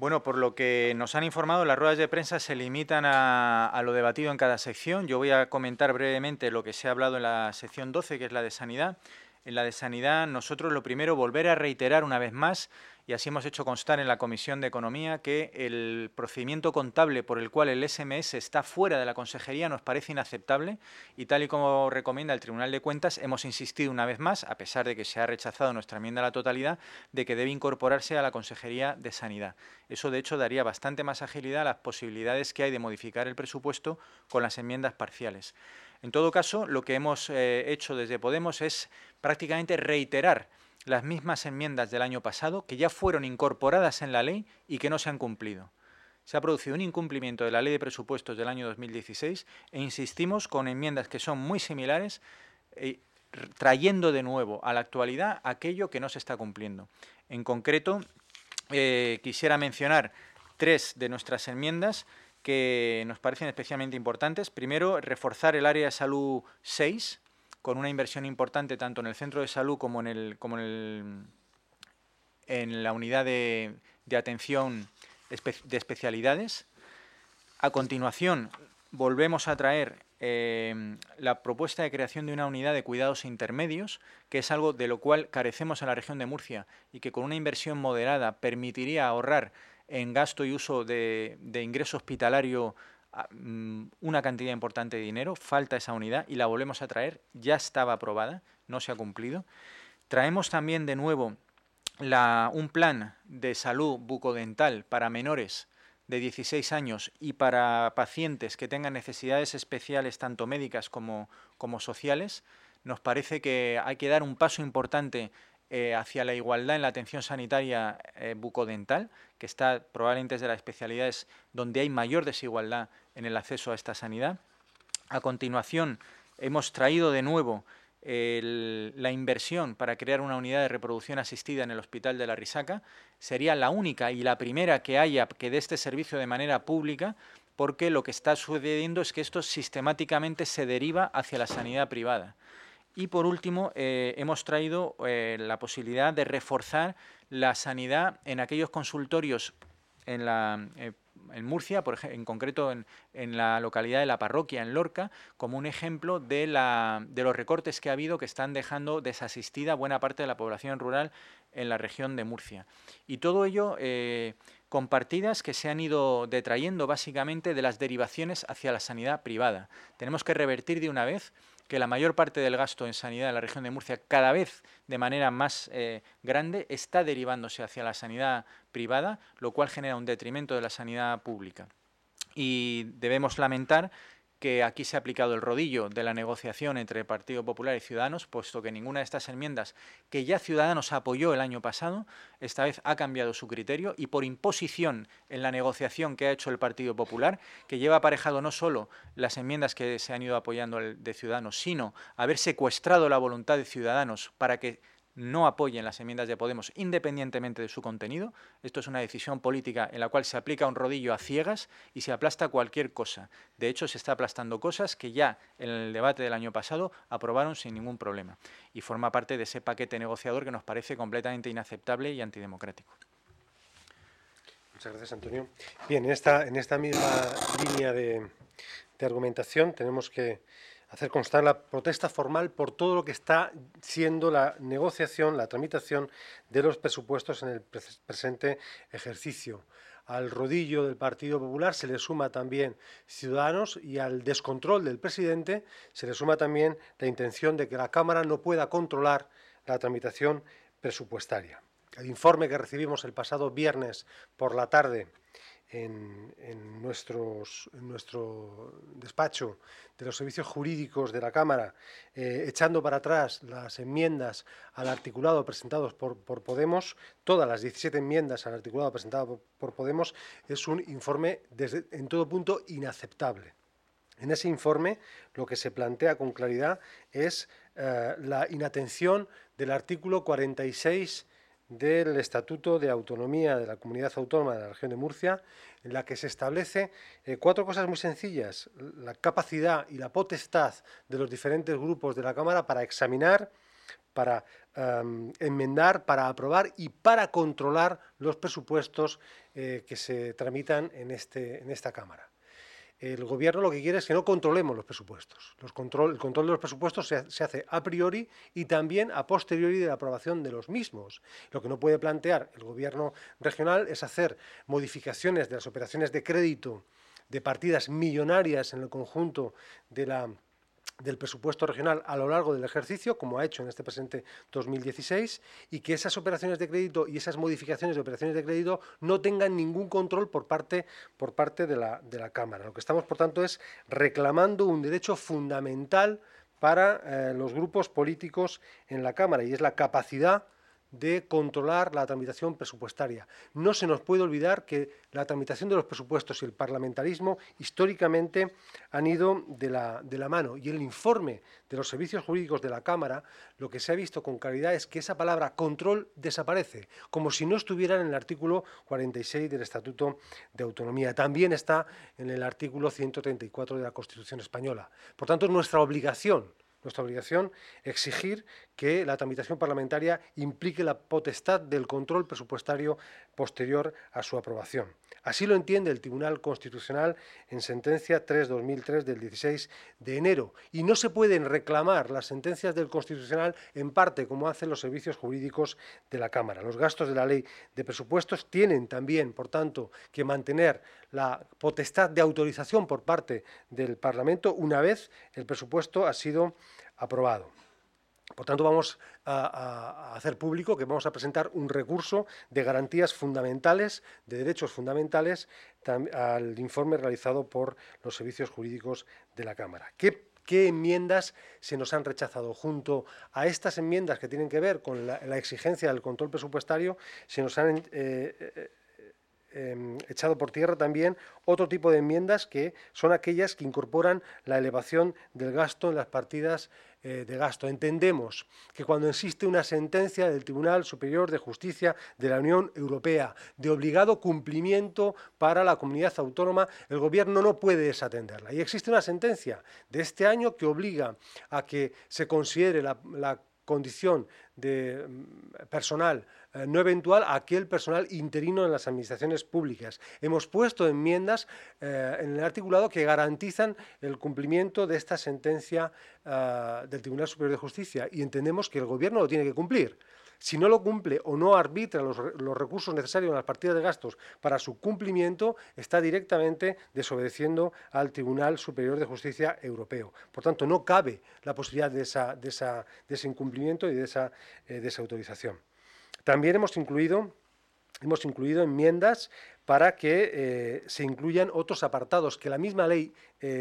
Bueno, por lo que nos han informado, las ruedas de prensa se limitan a lo debatido en cada sección. Yo voy a comentar brevemente lo que se ha hablado en la sección 12, que es la de Sanidad. En la de Sanidad, nosotros lo primero, volver a reiterar una vez más, y así hemos hecho constar en la Comisión de Economía, que el procedimiento contable por el cual el SMS está fuera de la Consejería nos parece inaceptable y tal y como recomienda el Tribunal de Cuentas, hemos insistido una vez más, a pesar de que se ha rechazado nuestra enmienda a la totalidad, de que debe incorporarse a la Consejería de Sanidad. Eso, de hecho, daría bastante más agilidad a las posibilidades que hay de modificar el presupuesto con las enmiendas parciales. En todo caso, lo que hemos hecho desde Podemos es prácticamente reiterar las mismas enmiendas del año pasado que ya fueron incorporadas en la ley y que no se han cumplido. Se ha producido un incumplimiento de la Ley de Presupuestos del año 2016 e insistimos con enmiendas que son muy similares, trayendo de nuevo a la actualidad aquello que no se está cumpliendo. En concreto, quisiera mencionar 3 de nuestras enmiendas que nos parecen especialmente importantes. Primero, reforzar el área de salud 6, con una inversión importante tanto en el centro de salud como en la unidad de atención de especialidades. A continuación, volvemos a traer la propuesta de creación de una unidad de cuidados intermedios, que es algo de lo cual carecemos en la región de Murcia y que con una inversión moderada permitiría ahorrar en gasto y uso de ingreso hospitalario una cantidad importante de dinero. Falta esa unidad y la volvemos a traer. Ya estaba aprobada, no se ha cumplido. Traemos también de nuevo un plan de salud bucodental para menores de 16 años y para pacientes que tengan necesidades especiales, tanto médicas como sociales. Nos parece que hay que dar un paso importante hacia la igualdad en la atención sanitaria bucodental, que está probablemente es de las especialidades donde hay mayor desigualdad en el acceso a esta sanidad. A continuación, hemos traído de nuevo la inversión para crear una unidad de reproducción asistida en el Hospital de la Risaca. Sería la única y la primera que haya que dé este servicio de manera pública, porque lo que está sucediendo es que esto sistemáticamente se deriva hacia la sanidad privada. Y por último, hemos traído la posibilidad de reforzar la sanidad en aquellos consultorios en Murcia, en concreto en la localidad de La Parroquia, en Lorca, como un ejemplo de los recortes que ha habido que están dejando desasistida buena parte de la población rural en la región de Murcia. Y todo ello con partidas que se han ido detrayendo básicamente de las derivaciones hacia la sanidad privada. Tenemos que revertir de una vez que la mayor parte del gasto en sanidad en la región de Murcia, cada vez de manera más grande, está derivándose hacia la sanidad privada, lo cual genera un detrimento de la sanidad pública. Y debemos lamentar que aquí se ha aplicado el rodillo de la negociación entre el Partido Popular y Ciudadanos, puesto que ninguna de estas enmiendas que ya Ciudadanos apoyó el año pasado, esta vez ha cambiado su criterio y por imposición en la negociación que ha hecho el Partido Popular, que lleva aparejado no solo las enmiendas que se han ido apoyando de Ciudadanos, sino haber secuestrado la voluntad de Ciudadanos para que no apoyen las enmiendas de Podemos independientemente de su contenido. Esto es una decisión política en la cual se aplica un rodillo a ciegas y se aplasta cualquier cosa. De hecho, se está aplastando cosas que ya en el debate del año pasado aprobaron sin ningún problema. Y forma parte de ese paquete negociador que nos parece completamente inaceptable y antidemocrático. Muchas gracias, Antonio. Bien, en esta misma línea de argumentación tenemos que hacer constar la protesta formal por todo lo que está siendo la negociación, la tramitación de los presupuestos en el presente ejercicio. Al rodillo del Partido Popular se le suma también Ciudadanos y al descontrol del presidente se le suma también la intención de que la Cámara no pueda controlar la tramitación presupuestaria. El informe que recibimos el pasado viernes por la tarde en nuestro despacho de los servicios jurídicos de la Cámara, echando para atrás las enmiendas al articulado presentados por Podemos, todas las 17 enmiendas al articulado presentado por Podemos, es un informe en todo punto inaceptable. En ese informe lo que se plantea con claridad es la inatención del artículo 46 del Estatuto de Autonomía de la Comunidad Autónoma de la Región de Murcia, en la que se establece 4 cosas muy sencillas: la capacidad y la potestad de los diferentes grupos de la Cámara para examinar, para enmendar, para aprobar y para controlar los presupuestos que se tramitan en esta Cámara. El Gobierno lo que quiere es que no controlemos los presupuestos. El control de los presupuestos se hace a priori y también a posteriori de la aprobación de los mismos. Lo que no puede plantear el Gobierno regional es hacer modificaciones de las operaciones de crédito de partidas millonarias en el conjunto del presupuesto regional a lo largo del ejercicio, como ha hecho en este presente 2016, y que esas operaciones de crédito y esas modificaciones de operaciones de crédito no tengan ningún control por parte de la Cámara. Lo que estamos, por tanto, es reclamando un derecho fundamental para los grupos políticos en la Cámara, y es la capacidad de controlar la tramitación presupuestaria. No se nos puede olvidar que la tramitación de los presupuestos y el parlamentarismo históricamente han ido de la mano, y el informe de los servicios jurídicos de la Cámara lo que se ha visto con claridad es que esa palabra control desaparece, como si no estuviera en el artículo 46 del Estatuto de Autonomía. También está en el artículo 134 de la Constitución española. Por tanto, es nuestra obligación exigir que la tramitación parlamentaria implique la potestad del control presupuestario posterior a su aprobación. Así lo entiende el Tribunal Constitucional en sentencia 3/2003 del 16 de enero. Y no se pueden reclamar las sentencias del Constitucional en parte como hacen los servicios jurídicos de la Cámara. Los gastos de la Ley de Presupuestos tienen también, por tanto, que mantener la potestad de autorización por parte del Parlamento una vez el presupuesto ha sido aprobado. Por tanto, vamos a hacer público que vamos a presentar un recurso de garantías fundamentales, de derechos fundamentales, al informe realizado por los servicios jurídicos de la Cámara. ¿Qué enmiendas se nos han rechazado? Junto a estas enmiendas que tienen que ver con la exigencia del control presupuestario, se nos han echado por tierra también otro tipo de enmiendas, que son aquellas que incorporan la elevación del gasto en las partidas de gasto. Entendemos que cuando existe una sentencia del Tribunal Superior de Justicia de la Unión Europea de obligado cumplimiento para la comunidad autónoma, el Gobierno no puede desatenderla. Y existe una sentencia de este año que obliga a que se considere la condición de personal no eventual a aquel personal interino en las administraciones públicas. Hemos puesto enmiendas en el articulado que garantizan el cumplimiento de esta sentencia del Tribunal Superior de Justicia, y entendemos que el Gobierno lo tiene que cumplir. Si no lo cumple o no arbitra los recursos necesarios en las partidas de gastos para su cumplimiento, está directamente desobedeciendo al Tribunal Superior de Justicia Europeo. Por tanto, no cabe la posibilidad de ese incumplimiento y de esa autorización. También hemos incluido enmiendas para que se incluyan otros apartados que la misma ley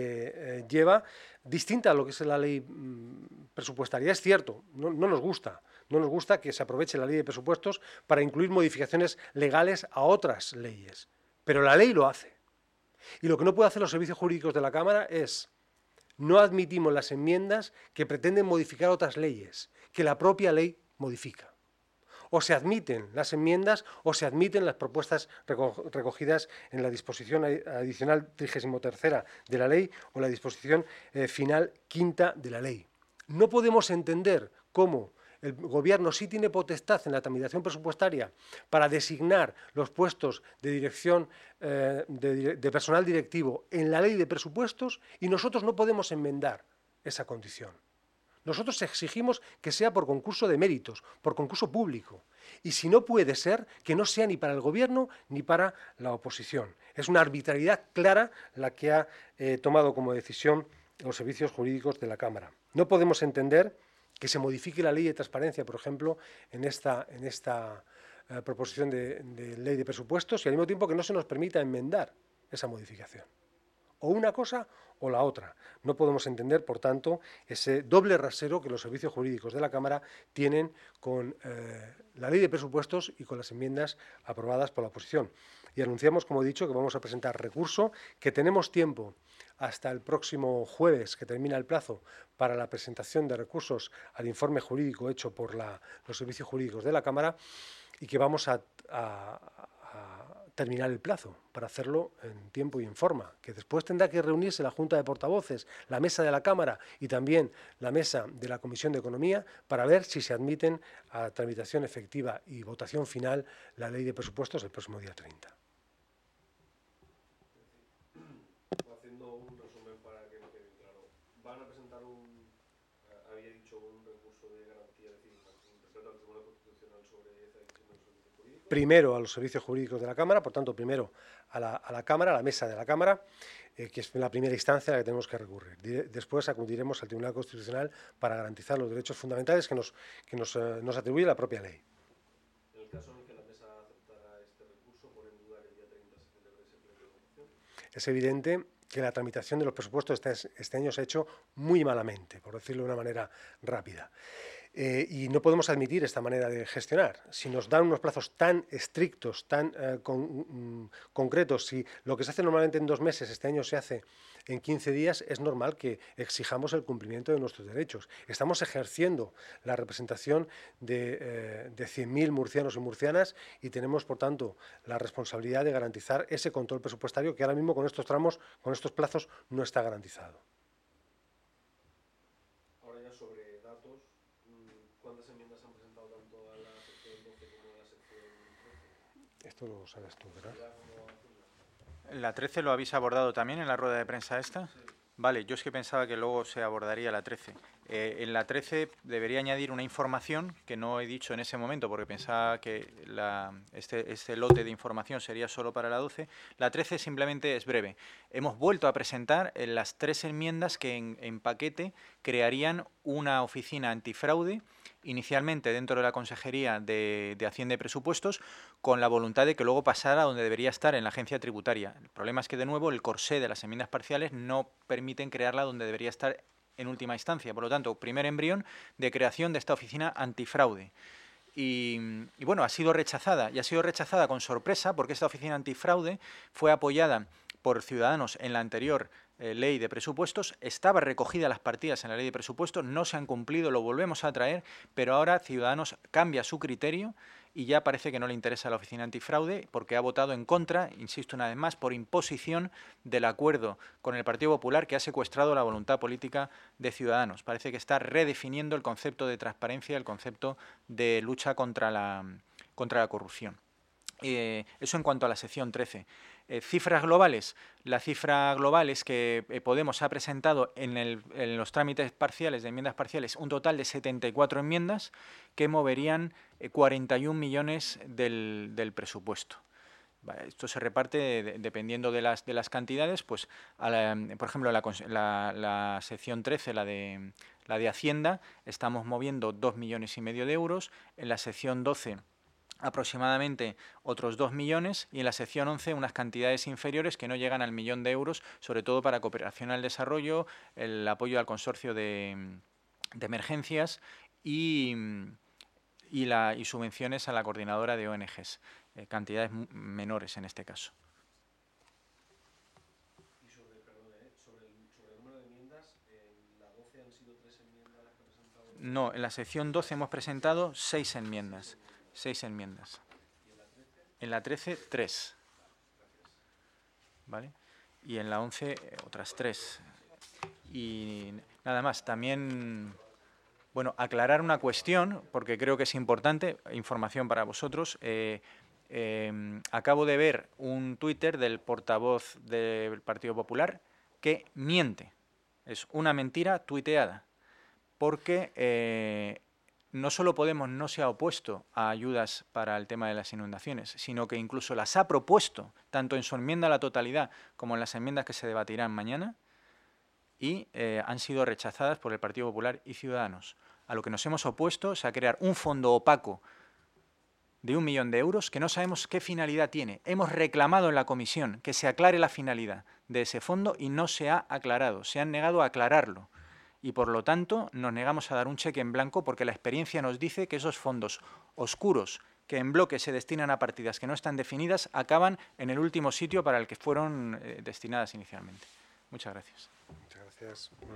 lleva, distinta a lo que es la ley presupuestaria. Es cierto, no nos gusta que se aproveche la ley de presupuestos para incluir modificaciones legales a otras leyes, pero la ley lo hace. Y lo que no puede hacer los servicios jurídicos de la Cámara es: no admitimos las enmiendas que pretenden modificar otras leyes, que la propia ley modifica. O se admiten las enmiendas o se admiten las propuestas recogidas en la disposición adicional 33ª de la ley o la disposición final 5ª de la ley. No podemos entender cómo el Gobierno sí tiene potestad en la tramitación presupuestaria para designar los puestos de dirección de personal directivo en la ley de presupuestos, y nosotros no podemos enmendar esa condición. Nosotros exigimos que sea por concurso de méritos, por concurso público. Y si no puede ser, que no sea ni para el Gobierno ni para la oposición. Es una arbitrariedad clara la que ha tomado como decisión los servicios jurídicos de la Cámara. No podemos entender que se modifique la ley de transparencia, por ejemplo, en esta proposición de ley de presupuestos, y al mismo tiempo que no se nos permita enmendar esa modificación. O una cosa o la otra. No podemos entender, por tanto, ese doble rasero que los servicios jurídicos de la Cámara tienen con la ley de presupuestos y con las enmiendas aprobadas por la oposición. Y anunciamos, como he dicho, que vamos a presentar recurso, que tenemos tiempo hasta el próximo jueves, que termina el plazo para la presentación de recursos al informe jurídico hecho por los servicios jurídicos de la Cámara, y que vamos a terminar el plazo para hacerlo en tiempo y en forma, que después tendrá que reunirse la Junta de Portavoces, la mesa de la Cámara y también la mesa de la Comisión de Economía, para ver si se admiten a tramitación efectiva y votación final la ley de presupuestos el próximo día 30. van a presentar había dicho un recurso de garantía, es decir, un respeto al Tribunal Constitucional sobre esa decisión de los servicios jurídicos. Primero a los servicios jurídicos de la Cámara, por tanto, primero a la Cámara, a la mesa de la Cámara, que es la primera instancia a la que tenemos que recurrir. Después acudiremos al Tribunal Constitucional para garantizar los derechos fundamentales que nos atribuye la propia ley. En el caso en el que la mesa aceptara este recurso, ¿pone en duda que el día 30 se celebre ese pleno de votación? Es evidente que la tramitación de los presupuestos este año se ha hecho muy malamente, por decirlo de una manera rápida. Y no podemos admitir esta manera de gestionar. Si nos dan unos plazos tan estrictos, tan concretos, si lo que se hace normalmente en 2 meses, este año se hace en 15 días, es normal que exijamos el cumplimiento de nuestros derechos. Estamos ejerciendo la representación de 100.000 murcianos y murcianas y tenemos, por tanto, la responsabilidad de garantizar ese control presupuestario que ahora mismo con estos tramos, con estos plazos, no está garantizado. Ahora ya sobre datos, ¿cuántas enmiendas han presentado tanto a la sección 12 como a la sección 13? Esto lo sabes tú, ¿verdad? ¿La 13 lo habéis abordado también en la rueda de prensa esta? Sí. Vale, yo es que pensaba que luego se abordaría la 13. En la 13 debería añadir una información que no he dicho en ese momento porque pensaba que este lote de información sería solo para la 12. La 13 simplemente es breve. Hemos vuelto a presentar las 3 enmiendas que en paquete crearían una oficina antifraude, inicialmente dentro de la Consejería de Hacienda y Presupuestos, con la voluntad de que luego pasara donde debería estar, en la Agencia Tributaria. El problema es que, de nuevo, el corsé de las enmiendas parciales no permiten crearla donde debería estar en última instancia. Por lo tanto, primer embrión de creación de esta oficina antifraude. Y bueno, ha sido rechazada, y ha sido rechazada con sorpresa porque esta oficina antifraude fue apoyada por Ciudadanos en la anterior ley de presupuestos, estaba recogida las partidas en la ley de presupuestos, no se han cumplido, lo volvemos a traer, pero ahora Ciudadanos cambia su criterio y ya parece que no le interesa la oficina antifraude porque ha votado en contra, insisto una vez más, por imposición del acuerdo con el Partido Popular que ha secuestrado la voluntad política de Ciudadanos. Parece que está redefiniendo el concepto de transparencia, el concepto de lucha contra la corrupción. Eso en cuanto a la sección 13. Cifras globales. La cifra global es que Podemos ha presentado en los trámites parciales, de enmiendas parciales, un total de 74 enmiendas que moverían 41 millones del presupuesto. Esto se reparte dependiendo de las cantidades, pues por ejemplo la sección 13, la de Hacienda, estamos moviendo 2,5 millones de euros, en la sección 12 aproximadamente otros 2 millones y en la sección 11 unas cantidades inferiores que no llegan al 1 millón de euros, sobre todo para cooperación al desarrollo, el apoyo al consorcio de emergencias y subvenciones a la coordinadora de ONGs, cantidades menores en este caso. Y sobre el número de enmiendas, ¿en la 12 han sido 3 enmiendas las que han presentado? No, en la sección 12 hemos presentado 6 enmiendas. 6 enmiendas. ¿Y en la 13? En la 13, 3. ¿Vale? Y en la 11, otras 3. Y nada más, también, bueno, aclarar una cuestión, porque creo que es importante, información para vosotros. Acabo de ver un Twitter del portavoz del Partido Popular que miente. Es una mentira tuiteada, porque no solo Podemos no se ha opuesto a ayudas para el tema de las inundaciones, sino que incluso las ha propuesto, tanto en su enmienda a la totalidad como en las enmiendas que se debatirán mañana, y han sido rechazadas por el Partido Popular y Ciudadanos. A lo que nos hemos opuesto es a crear un fondo opaco de 1 millón de euros que no sabemos qué finalidad tiene. Hemos reclamado en la comisión que se aclare la finalidad de ese fondo y no se ha aclarado, se han negado a aclararlo. Y por lo tanto nos negamos a dar un cheque en blanco porque la experiencia nos dice que esos fondos oscuros que en bloque se destinan a partidas que no están definidas acaban en el último sitio para el que fueron destinadas inicialmente. Muchas gracias. Muchas gracias.